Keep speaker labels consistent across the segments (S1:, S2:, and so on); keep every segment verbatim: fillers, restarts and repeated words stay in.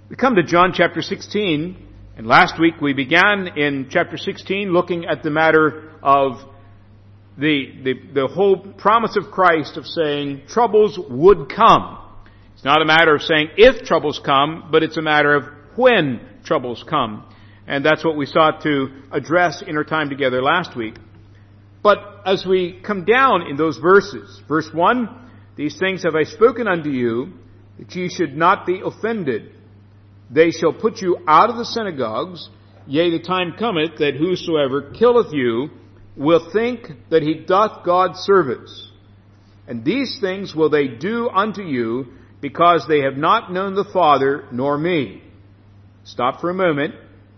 S1: We come to John chapter sixteen, and last week we began in chapter sixteen looking at the matter of the, the, the whole promise of Christ of saying troubles would come. It's not a matter of saying if troubles come, but it's a matter of when troubles come. And that's what we sought to address in our time together last week. But as we come down in those verses, verse one, these things have I spoken unto you, that ye should not be offended. They shall put you out of the synagogues, yea, the time cometh that whosoever killeth you will think that he doth God service. And these things will they do unto you, because they have not known the Father nor me. Stop for a moment.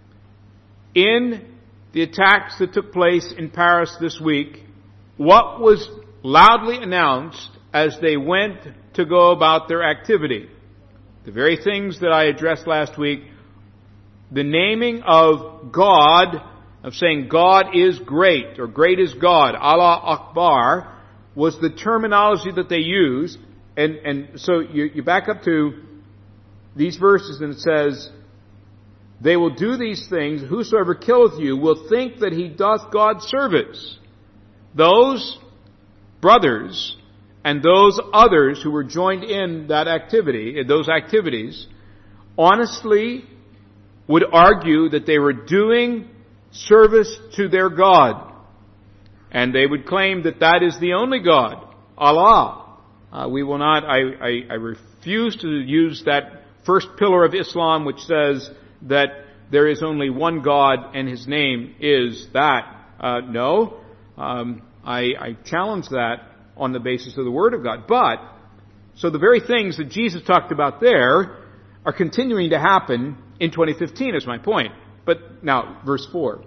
S1: In the attacks that took place in Paris this week, what was loudly announced as they went to go about their activity? The very things that I addressed last week, the naming of God, of saying God is great, or great is God, Allah Akbar, was the terminology that they used. And, and so you, you back up to these verses and it says, they will do these things, whosoever killeth you will think that he doth God service. Those brothers and those others who were joined in that activity, in those activities, honestly would argue that they were doing service to their God. And they would claim that that is the only God, Allah. Uh, we will not, I, I, I refuse to use that first pillar of Islam which says that there is only one God and His name is that. Uh, no, um, I, I challenge that on the basis of the Word of God. But, so the very things that Jesus talked about there are continuing to happen in twenty fifteen is my point. But now, verse four.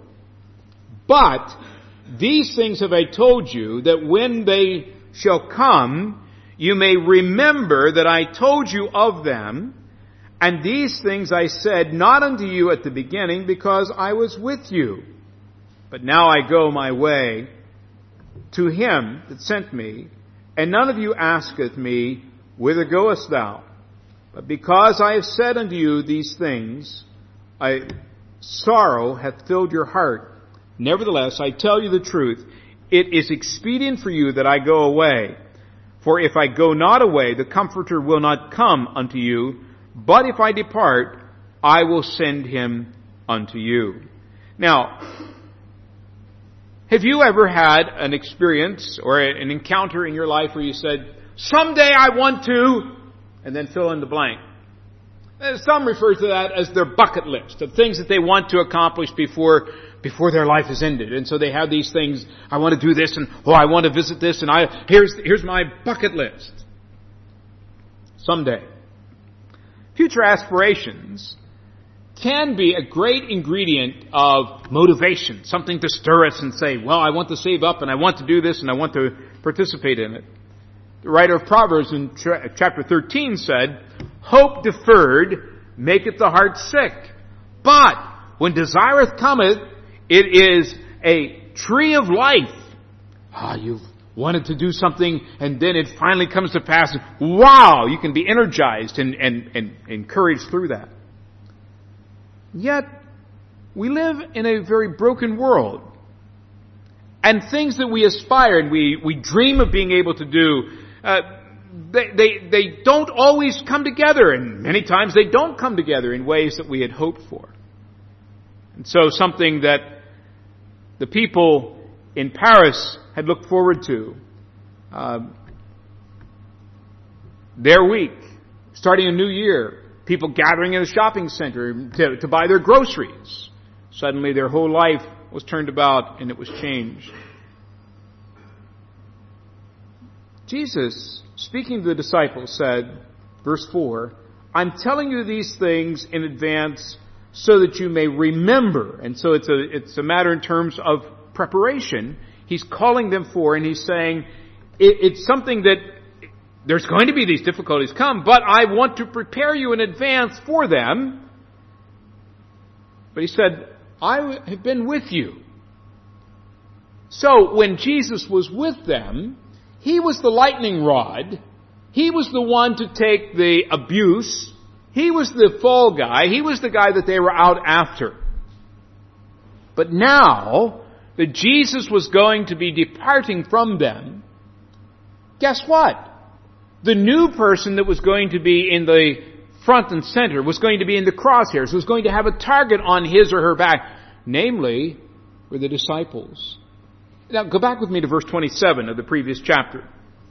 S1: But these things have I told you, that when they shall come, you may remember that I told you of them. And these things I said not unto you at the beginning, because I was with you. But now I go my way to Him that sent me, and none of you asketh me, whither goest thou? But because I have said unto you these things, I, sorrow hath filled your heart. Nevertheless, I tell you the truth, it is expedient for you that I go away. For if I go not away, the Comforter will not come unto you. But if I depart, I will send Him unto you. Now, have you ever had an experience or an encounter in your life where you said, someday I want to, and then fill in the blank? Some refer to that as their bucket list of things that they want to accomplish before before their life is ended. And so they have these things, I want to do this, and oh, I want to visit this, and I here's here's my bucket list. Someday. Future aspirations can be a great ingredient of motivation, something to stir us and say, well, I want to save up and I want to do this and I want to participate in it. The writer of Proverbs in chapter thirteen said, hope deferred maketh the heart sick, but when desireth cometh, it is a tree of life. Ah, you've wanted to do something and then it finally comes to pass. Wow, you can be energized and, and, and encouraged through that. Yet, we live in a very broken world. And things that we aspire and we, we dream of being able to do, uh, they, they, they don't always come together. And many times they don't come together in ways that we had hoped for. And so something that the people in Paris had looked forward to, uh, their week, starting a new year, people gathering in a shopping center to, to buy their groceries. Suddenly their whole life was turned about and it was changed. Jesus, speaking to the disciples, said, verse four, I'm telling you these things in advance so that you may remember. And so it's a, it's a matter in terms of preparation. He's calling them for, and he's saying, it, it's something that there's going to be these difficulties come, but I want to prepare you in advance for them. But he said, I have been with you. So when Jesus was with them, He was the lightning rod. He was the one to take the abuse He was the fall guy. He was the guy that they were out after. But now that Jesus was going to be departing from them, guess what? The new person that was going to be in the front and center, was going to be in the crosshairs, was going to have a target on his or her back, namely, were the disciples. Now, go back with me to verse twenty-seven of the previous chapter.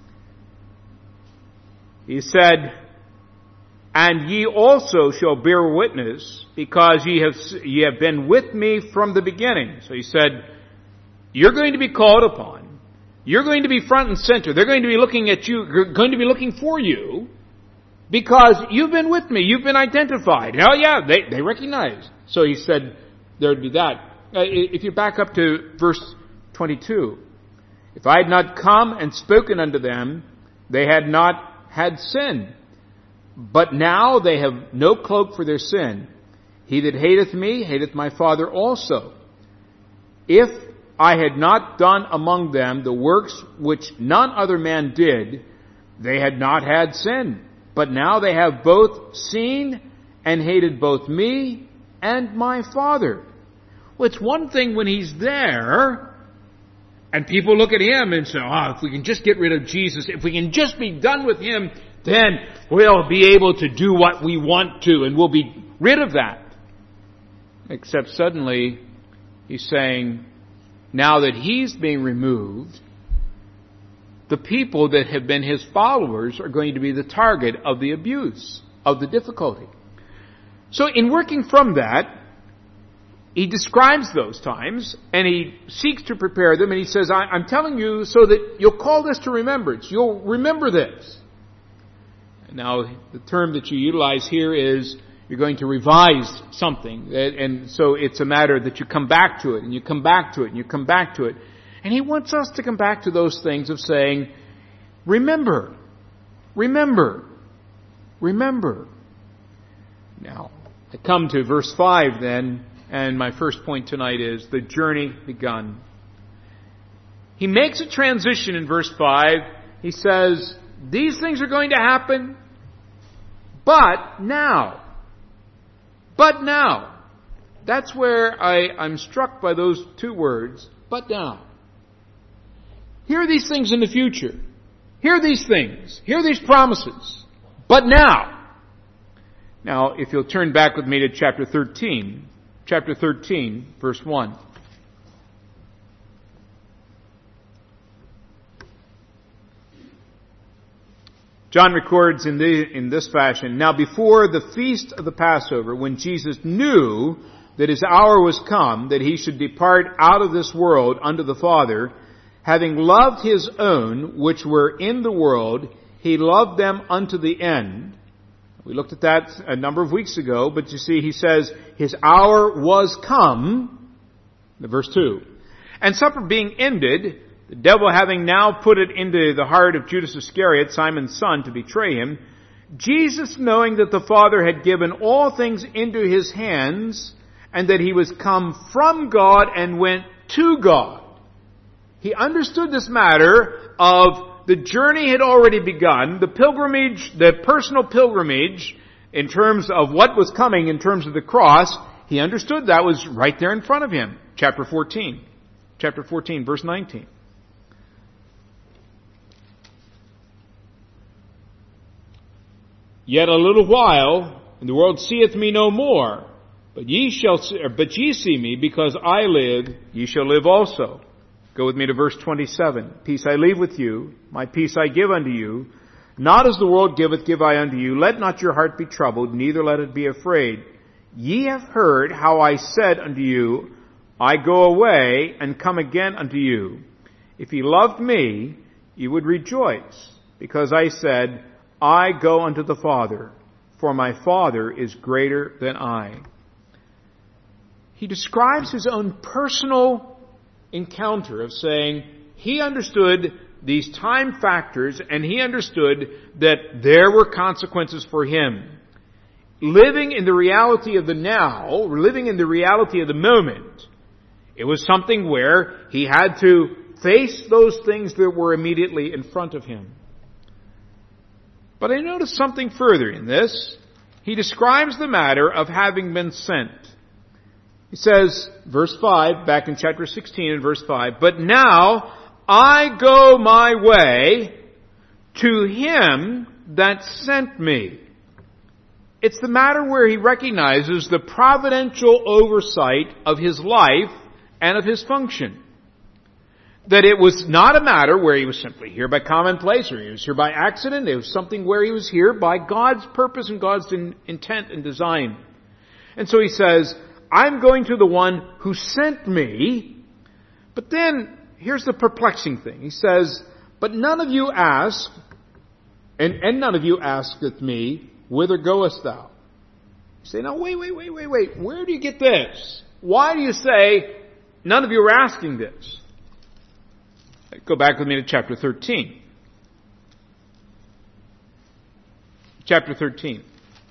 S1: He said, "And ye also shall bear witness, because ye have, ye have been with me from the beginning." So he said, you're going to be called upon. You're going to be front and center. They're going to be looking at you, they're going to be looking for you, because you've been with me. You've been identified. Oh yeah, they, they recognize. So he said, there would be that. Uh, if you back up to verse twenty-two, "If I had not come and spoken unto them, they had not had sin. But now they have no cloak for their sin. He that hateth me, hateth my Father also. If I had not done among them the works which none other man did, they had not had sin. But now they have both seen and hated both me and my Father." Well, it's one thing when he's there, and people look at him and say, oh, if we can just get rid of Jesus, if we can just be done with him, then we'll be able to do what we want to, and we'll be rid of that. Except suddenly, he's saying, now that he's being removed, the people that have been his followers are going to be the target of the abuse, of the difficulty. So in working from that, he describes those times, and he seeks to prepare them, and he says, I, I'm telling you so that you'll call this to remembrance. You'll remember this. Now, the term that you utilize here is you're going to revise something. And so it's a matter that you come back to it, and you come back to it, and you come back to it. And he wants us to come back to those things of saying, remember, remember, remember. Now, I come to verse five then, and my first point tonight is the journey begun. He makes a transition in verse five. He says, these things are going to happen, but now. But now. That's where I, I'm struck by those two words, but now. Here are these things in the future. Here are these things. Here are these promises. But now. Now, if you'll turn back with me to chapter thirteen. Chapter thirteen, verse one. John records in, the, in this fashion, "Now before the feast of the Passover, when Jesus knew that his hour was come, that he should depart out of this world unto the Father, having loved his own which were in the world, he loved them unto the end." We looked at that a number of weeks ago, but you see, he says, his hour was come, verse two. "And supper being ended, the devil having now put it into the heart of Judas Iscariot, Simon's son, to betray him, Jesus, knowing that the Father had given all things into his hands, and that he was come from God and went to God." He understood this matter of the journey had already begun, the pilgrimage, the personal pilgrimage, in terms of what was coming in terms of the cross. He understood that was right there in front of him. Chapter fourteen. Chapter fourteen, verse nineteen. "Yet a little while, and the world seeth me no more. But ye shall, see, but ye see me, because I live, ye shall live also." Go with me to verse twenty-seven. "Peace I leave with you, my peace I give unto you. Not as the world giveth, give I unto you. Let not your heart be troubled, neither let it be afraid. Ye have heard how I said unto you, I go away and come again unto you. If ye loved me, ye would rejoice, because I said, I go unto the Father, for my Father is greater than I." He describes his own personal encounter of saying he understood these time factors, and he understood that there were consequences for him. Living in the reality of the now, living in the reality of the moment, it was something where he had to face those things that were immediately in front of him. But I noticed something further in this. he describes the matter of having been sent. He says, verse five, back in chapter sixteen and verse five, "But now I go my way to him that sent me." It's the matter where he recognizes the providential oversight of his life and of his function. That it was not a matter where he was simply here by commonplace or he was here by accident. It was something where he was here by God's purpose and God's in, intent and design. And so he says, I'm going to the one who sent me. But then, here's the perplexing thing. He says, but none of you ask, and, and none of you asketh me, whither goest thou? You say, no, wait, wait, wait, wait, wait. Where do you get this? Why do you say, none of you are asking this? Go back with me to chapter thirteen. Chapter thirteen.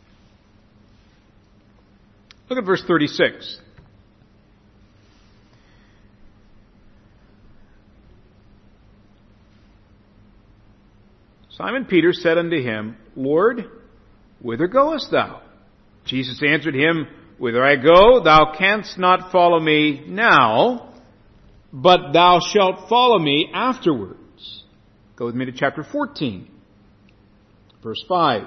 S1: Look at verse thirty-six. Simon Peter said unto him, Lord, whither goest thou? Jesus answered him, Whither I go, thou canst not follow me now, but thou shalt follow me afterwards. Go with me to chapter fourteen, verse five.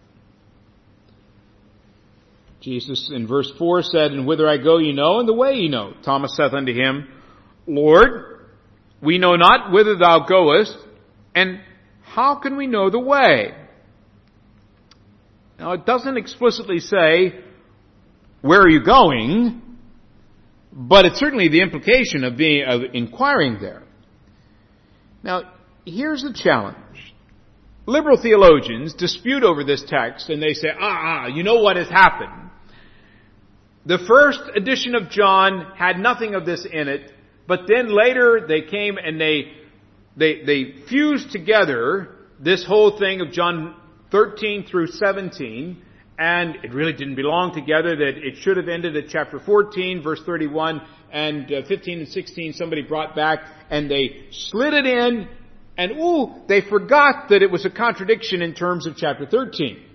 S1: Jesus in verse four said, And whither I go ye know, and the way ye know. Thomas saith unto him, Lord, we know not whither thou goest, and how can we know the way? Now it doesn't explicitly say, where are you going? But it's certainly the implication of being, of inquiring there. Now, here's the challenge. Liberal theologians dispute over this text and they say, ah, ah, you know what has happened. The first edition of John had nothing of this in it, but then later they came and they, they, they fused together this whole thing of John thirteen through seventeen, and it really didn't belong together, that it should have ended at chapter fourteen, verse thirty-one, and uh, fifteen and sixteen somebody brought back, and they slid it in, and ooh, they forgot that it was a contradiction in terms of chapter thirteen.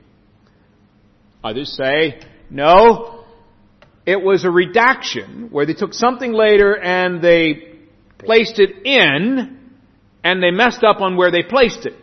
S1: Others say, no, it was a redaction, where they took something later and they placed it in, and they messed up on where they placed it.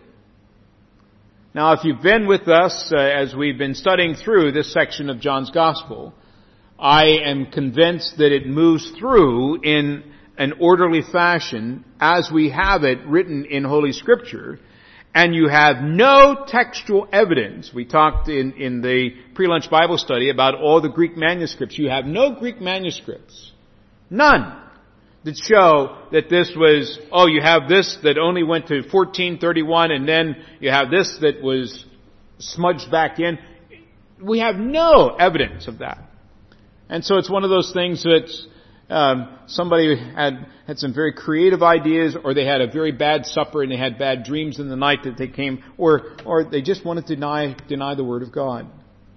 S1: Now, if you've been with us uh, as we've been studying through this section of John's Gospel, I am convinced that it moves through in an orderly fashion as we have it written in Holy Scripture, and you have no textual evidence. We talked in, in the pre-lunch Bible study about all the Greek manuscripts. You have no Greek manuscripts. None. That show that this was, oh, you have this that only went to fourteen thirty-one, and then you have this that was smudged back in. We have no evidence of that. And so it's one of those things that um, somebody had had some very creative ideas, or they had a very bad supper and they had bad dreams in the night that they came, or or they just wanted to deny deny the Word of God.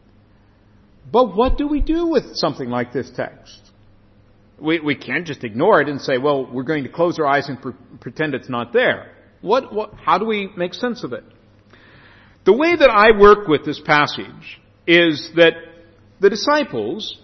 S1: But what do we do with something like this text? We, we can't just ignore it and say, well, we're going to close our eyes and pre- pretend it's not there. What, what, how do we make sense of it? The way that I work with this passage is that the disciples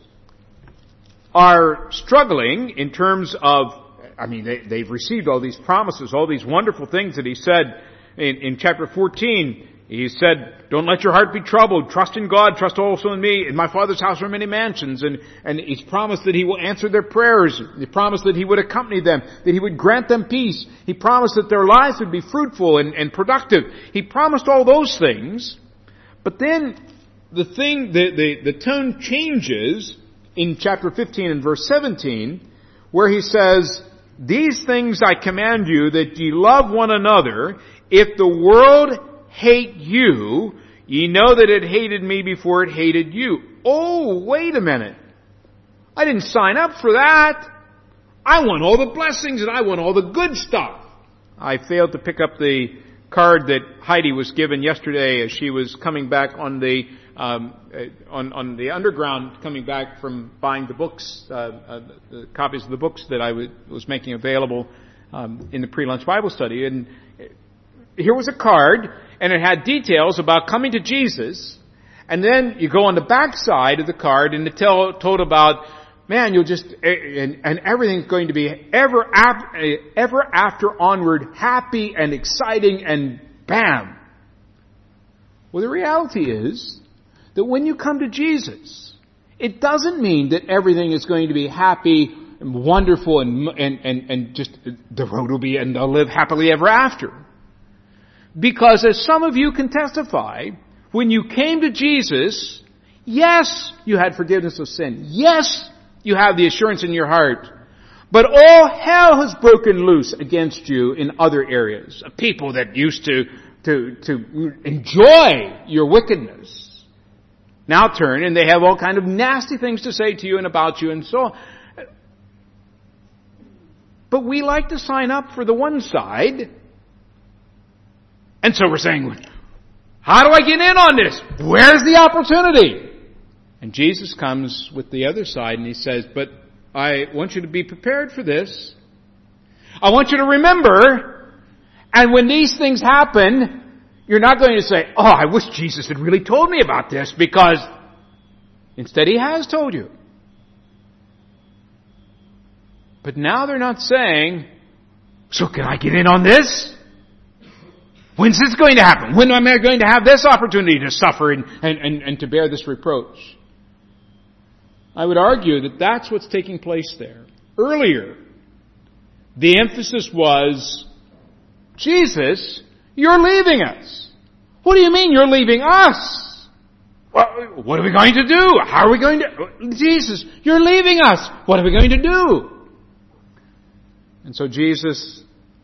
S1: are struggling in terms of, I mean, they, they've received all these promises, all these wonderful things that he said in, in chapter fourteen. He said, don't let your heart be troubled. Trust in God. Trust also in me. In my Father's house are many mansions. And, and he's promised that he will answer their prayers. He promised that he would accompany them, that he would grant them peace. He promised that their lives would be fruitful and, and productive. He promised all those things. But then the thing, the, the, the tone changes in chapter fifteen and verse seventeen, where he says, these things I command you, that ye love one another. If the world hate you, ye know that it hated me before it hated you. Oh, wait a minute. I didn't sign up for that. I want all the blessings and I want all the good stuff. I failed to pick up the card that Heidi was given yesterday as she was coming back on the um, on, on the underground, coming back from buying the books, uh, uh, the copies of the books that I w- was making available um, in the pre-lunch Bible study. And here was a card, and it had details about coming to Jesus And then you go on the back side of the card and it's tell, told about, man, you'll just, and, and everything's going to be ever after, ever after onward, happy and exciting and bam. Well, the reality is that when you come to Jesus, it doesn't mean that everything is going to be happy and wonderful and, and, and, and just the road will be, and they'll live happily ever after. Because as some of you can testify, when you came to Jesus, yes, you had forgiveness of sin. Yes, you have the assurance in your heart. But all hell has broken loose against you in other areas. People that used to, to, to enjoy your wickedness now turn and they have all kind of nasty things to say to you and about you and so on. But we like to sign up for the one side. And so we're saying, how do I get in on this? Where's the opportunity? And Jesus comes with the other side and He says, but I want you to be prepared for this. I want you to remember, and when these things happen, you're not going to say, oh, I wish Jesus had really told me about this, because instead He has told you. But now they're not saying, so can I get in on this? When's this going to happen? When am I going to have this opportunity to suffer and, and, and, and to bear this reproach? I would argue that that's what's taking place there. Earlier, the emphasis was, Jesus, you're leaving us. What do you mean you're leaving us? Well, what are we going to do? How are we going to... Jesus, you're leaving us. What are we going to do? And so Jesus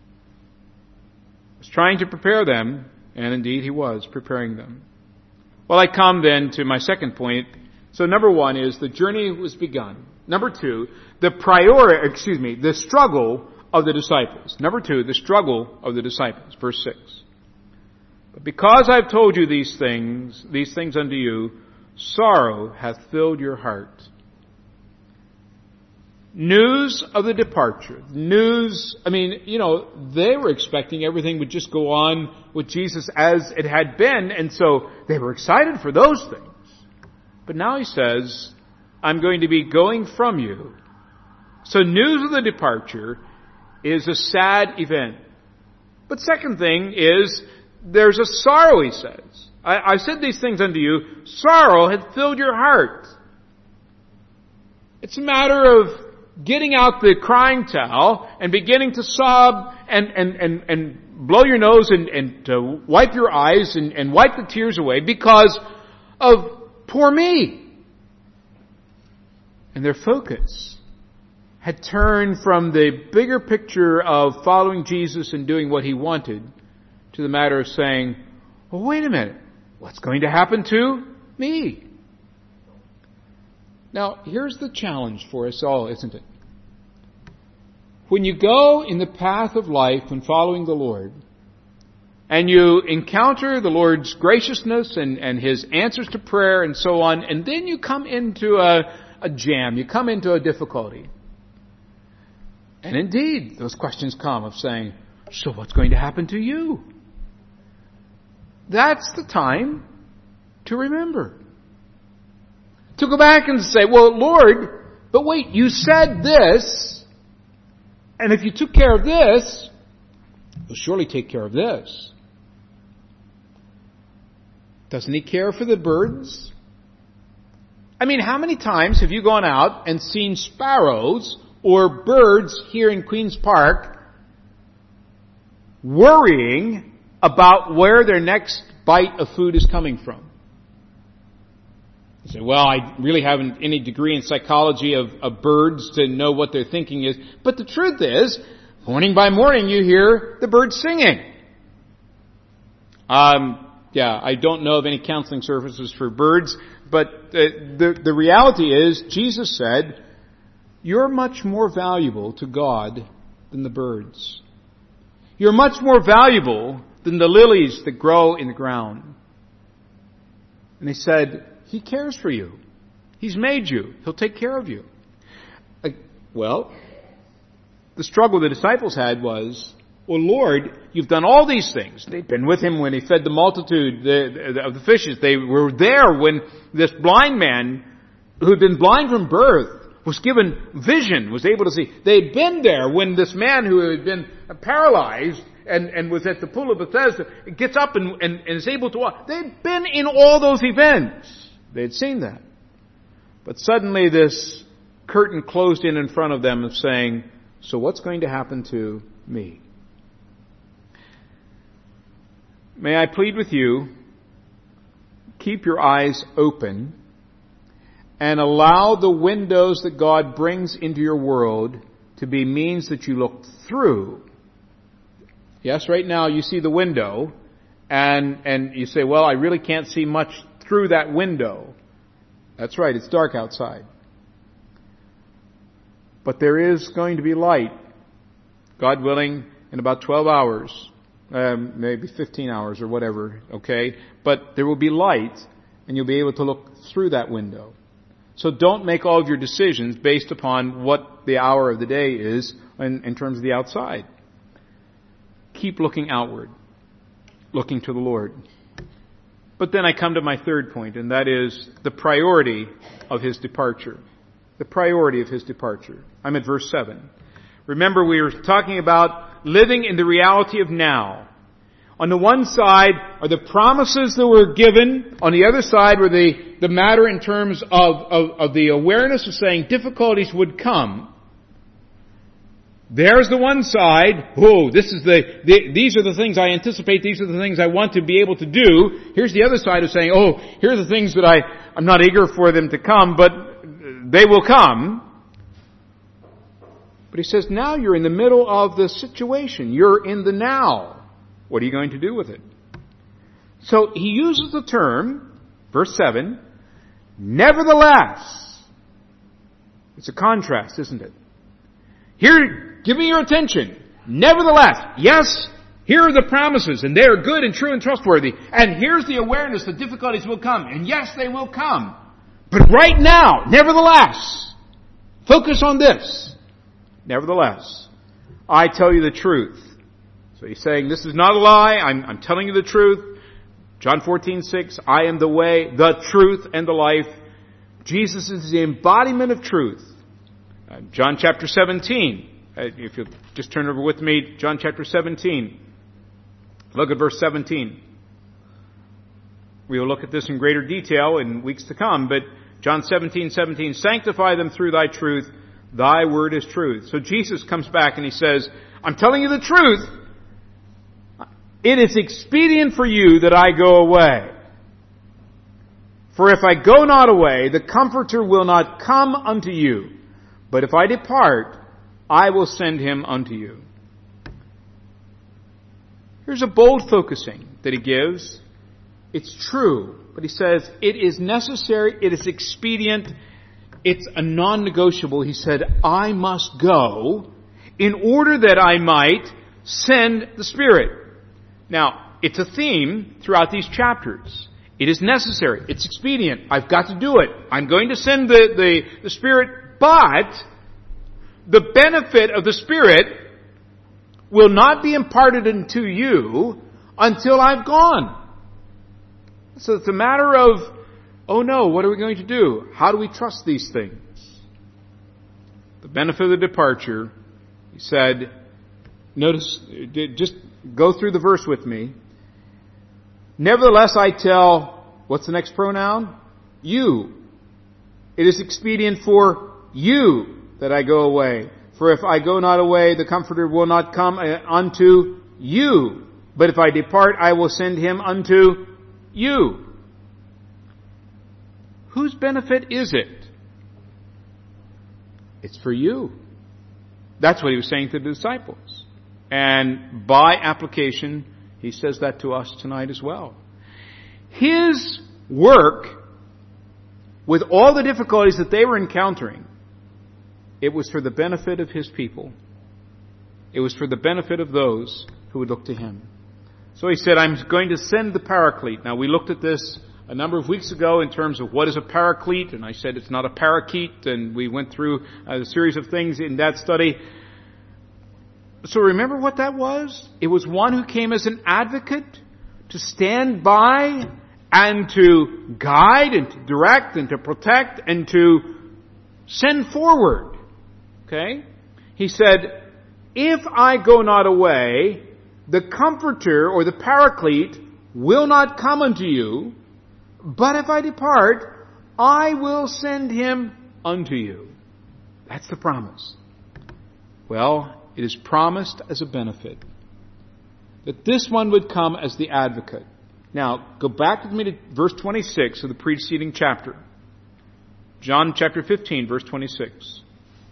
S1: was trying to prepare them, and indeed He was preparing them. Well, I come then to my second point. So number one is the journey was begun. Number two, the priori, excuse me, the struggle of the disciples. Number two, the struggle of the disciples. Verse six. But because I've told you these things, these things unto you, sorrow hath filled your heart. News of the departure. News, I mean, you know, they were expecting everything would just go on with Jesus as it had been, and so they were excited for those things. But now He says, I'm going to be going from you. So news of the departure is a sad event. But second thing is, there's a sorrow, He says. I, I said these things unto you, sorrow hath filled your heart. It's a matter of getting out the crying towel and beginning to sob and, and, and, and blow your nose and, and to wipe your eyes and, and wipe the tears away because of poor me. And their focus had turned from the bigger picture of following Jesus and doing what He wanted to the matter of saying, well, wait a minute, what's going to happen to me? Now, here's the challenge for us all, isn't it? When you go in the path of life when following the Lord, and you encounter the Lord's graciousness and, and His answers to prayer and so on, and then you come into a, a jam, you come into a difficulty. And indeed, those questions come of saying, so what's going to happen to you? That's the time to remember. To go back and say, well, Lord, but wait, you said this, and if you took care of this, you'll surely take care of this. Doesn't He care for the birds? I mean, how many times have you gone out and seen sparrows or birds here in Queen's Park worrying about where their next bite of food is coming from? You say, well, I really haven't any degree in psychology of, of birds to know what their thinking is. But the truth is, morning by morning you hear the birds singing. Um, yeah, I don't know of any counseling services for birds, but the, the, the reality is, Jesus said, you're much more valuable to God than the birds. You're much more valuable than the lilies that grow in the ground. And He said, He cares for you. He's made you. He'll take care of you. Like, well, the struggle the disciples had was, well, Lord, you've done all these things. They'd been with him when he fed the multitude of the fishes. They were there when this blind man, who had been blind from birth, was given vision, was able to see. They'd been there when this man who had been paralyzed and, and was at the pool of Bethesda gets up and, and, and is able to walk. They'd been in all those events. They'd seen that. But suddenly this curtain closed in in front of them of saying, so what's going to happen to me? May I plead with you, keep your eyes open and allow the windows that God brings into your world to be means that you look through. Yes, right now you see the window and, and you say, well, I really can't see much through that window. That's right, it's dark outside. But there is going to be light, God willing, in about twelve hours, um, maybe fifteen hours or whatever, okay? But there will be light and you'll be able to look through that window. So don't make all of your decisions based upon what the hour of the day is in, in terms of the outside. Keep looking outward, looking to the Lord. But then I come to my third point, and that is the priority of his departure. The priority of his departure. I'm at verse seven. Remember, we were talking about living in the reality of now. On the one side are the promises that were given. On the other side were the, the matter in terms of, of, of the awareness of saying difficulties would come. There's the one side. Oh, this is the, the, these are the things I anticipate. These are the things I want to be able to do. Here's the other side of saying, oh, here are the things that I, I'm not eager for them to come, but they will come. But he says, now you're in the middle of the situation. You're in the now. What are you going to do with it? So he uses the term, verse seven, nevertheless. It's a contrast, isn't it? Here, give me your attention. Nevertheless, yes, here are the promises, and they are good and true and trustworthy. And here's the awareness that difficulties will come. And yes, they will come. But right now, nevertheless, focus on this. Nevertheless, I tell you the truth. So he's saying, this is not a lie, I'm, I'm telling you the truth. John fourteen six, I am the way, the truth, and the life. Jesus is the embodiment of truth. Uh, John chapter seventeen, uh, if you'll just turn over with me, John chapter seventeen. Look at verse seventeen. We will look at this in greater detail in weeks to come, but John seventeen seventeen, sanctify them through thy truth, thy word is truth. So Jesus comes back and he says, I'm telling you the truth. It is expedient for you that I go away. For if I go not away, the Comforter will not come unto you. But if I depart, I will send him unto you. Here's a bold focusing that he gives. It's true, but he says it is necessary, it is expedient, it's a non-negotiable. He said, I must go in order that I might send the Spirit. Now, it's a theme throughout these chapters. It is necessary. It's expedient. I've got to do it. I'm going to send the, the, the Spirit, but the benefit of the Spirit will not be imparted unto you until I've gone. So it's a matter of, oh no, what are we going to do? How do we trust these things? The benefit of the departure, he said, notice, just go through the verse with me. Nevertheless, I tell, what's the next pronoun? You. It is expedient for you that I go away. For if I go not away, the Comforter will not come unto you. But if I depart, I will send him unto you. Whose benefit is it? It's for you. That's what he was saying to the disciples. And by application, he says that to us tonight as well. His work, with all the difficulties that they were encountering, it was for the benefit of his people. It was for the benefit of those who would look to him. So he said, I'm going to send the Paraclete. Now, we looked at this a number of weeks ago in terms of what is a Paraclete, and I said it's not a parakeet, and we went through a series of things in that study. So remember what that was? It was one who came as an advocate to stand by and to guide and to direct and to protect and to send forward. Okay? He said, if I go not away, the Comforter or the Paraclete will not come unto you, but if I depart, I will send him unto you. That's the promise. Well, it is promised as a benefit that this one would come as the advocate. Now, go back with me to verse twenty-six of the preceding chapter. John chapter fifteen, verse twenty-six.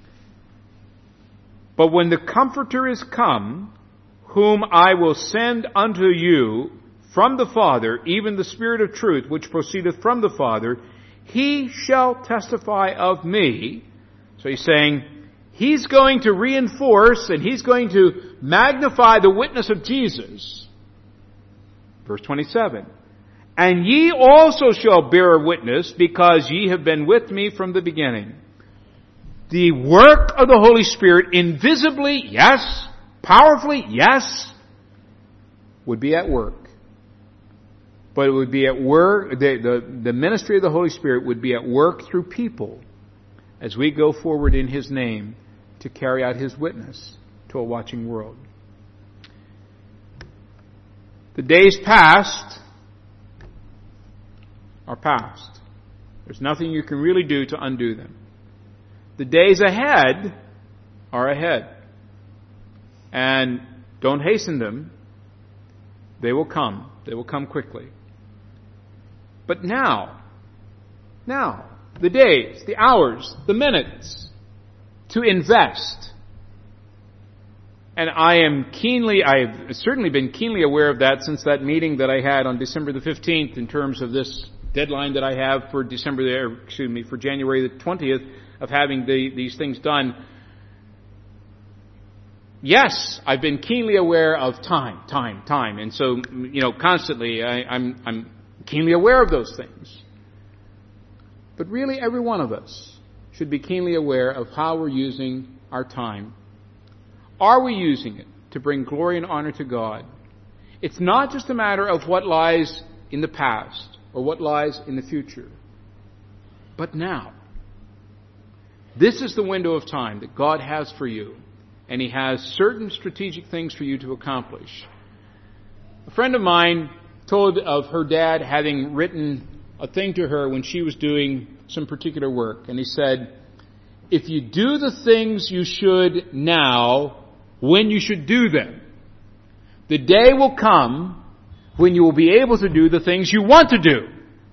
S1: But when the Comforter is come, whom I will send unto you from the Father, even the Spirit of truth, which proceedeth from the Father, he shall testify of me. So he's saying, he's going to reinforce and he's going to magnify the witness of Jesus. Verse twenty-seven. And ye also shall bear witness, because ye have been with me from the beginning. The work of the Holy Spirit, invisibly, yes, powerfully, yes, would be at work. But it would be at work, the, the, the ministry of the Holy Spirit would be at work through people as we go forward in His name to carry out His witness to a watching world. The days past are past. There's nothing you can really do to undo them. The days ahead are ahead. And don't hasten them. They will come. They will come quickly. But now, now, the days, the hours, the minutes to invest. And I am keenly, I've certainly been keenly aware of that since that meeting that I had on December the fifteenth in terms of this deadline that I have for December, the, excuse me, for January the twentieth of having the, these things done. Yes, I've been keenly aware of time, time, time. And so, you know, constantly I, I'm, I'm keenly aware of those things. But really every one of us should be keenly aware of how we're using our time. Are we using it to bring glory and honor to God? It's not just a matter of what lies in the past or what lies in the future, but now. This is the window of time that God has for you, and He has certain strategic things for you to accomplish. A friend of mine told of her dad having written a thing to her when she was doing some particular work, and he said, if you do the things you should now, when you should do them, the day will come when you will be able to do the things you want to do.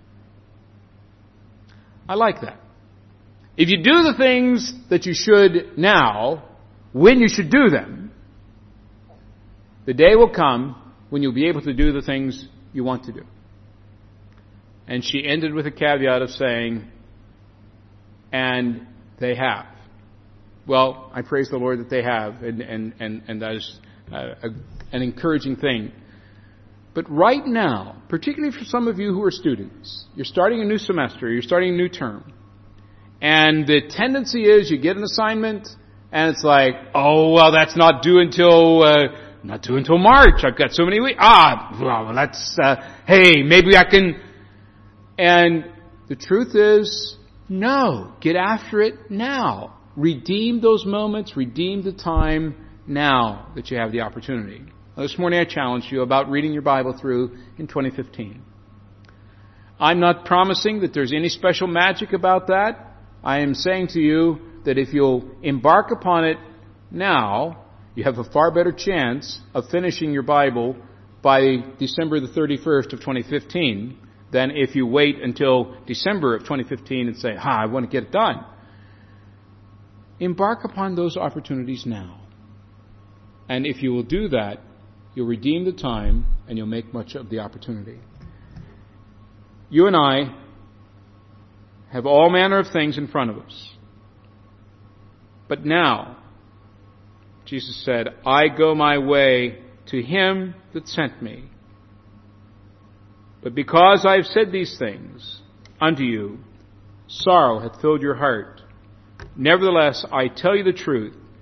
S1: I like that. If you do the things that you should now, when you should do them, the day will come when you'll be able to do the things you want to do. And she ended with a caveat of saying, and they have. Well, I praise the Lord that they have, and, and, and, and that is uh, a, an encouraging thing. But right now, particularly for some of you who are students, you're starting a new semester, you're starting a new term, and the tendency is you get an assignment, and it's like, oh, well, that's not due until, uh, not due until March. I've got so many weeks. Ah, well, that's, uh, hey, maybe I can. And the truth is, no, get after it now. Redeem those moments, redeem the time now that you have the opportunity. This morning I challenged you about reading your Bible through in twenty fifteen. I'm not promising that there's any special magic about that. I am saying to you that if you'll embark upon it now, you have a far better chance of finishing your Bible by December the thirty-first of twenty fifteen than if you wait until December of twenty fifteen and say, ha, I want to get it done. Embark upon those opportunities now. And if you will do that, you'll redeem the time and you'll make much of the opportunity. You and I have all manner of things in front of us. But now, Jesus said, I go my way to Him that sent me. But because I have said these things unto you, sorrow hath filled your heart. Nevertheless, I tell you the truth,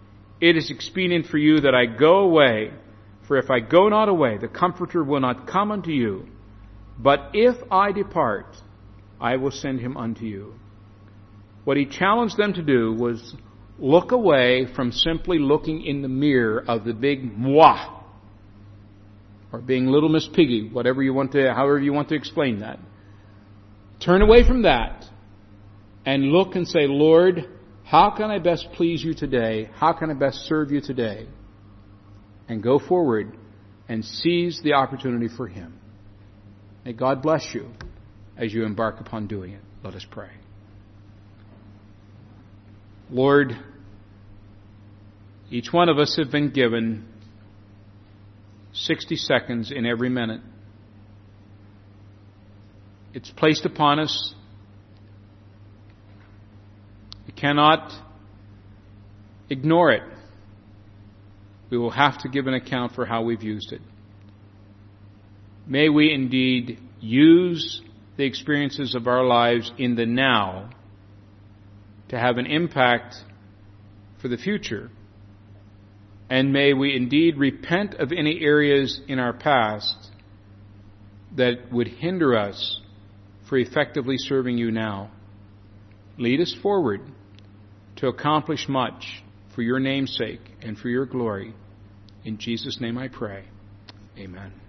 S1: it is expedient for you that I go away. For if I go not away, the Comforter will not come unto you. But if I depart, I will send him unto you. What he challenged them to do was look away from simply looking in the mirror of the big moi, or being little Miss Piggy, whatever you want to, however you want to explain that. Turn away from that and look and say, Lord, how can I best please you today? How can I best serve you today? And go forward and seize the opportunity for him. May God bless you as you embark upon doing it. Let us pray. Lord, each one of us have been given sixty seconds in every minute. It's placed upon us. We cannot ignore it. We will have to give an account for how we've used it. May we indeed use the experiences of our lives in the now to have an impact for the future. And may we indeed repent of any areas in our past that would hinder us for effectively serving you now. Lead us forward to accomplish much for your name's sake and for your glory. In Jesus' name I pray. Amen.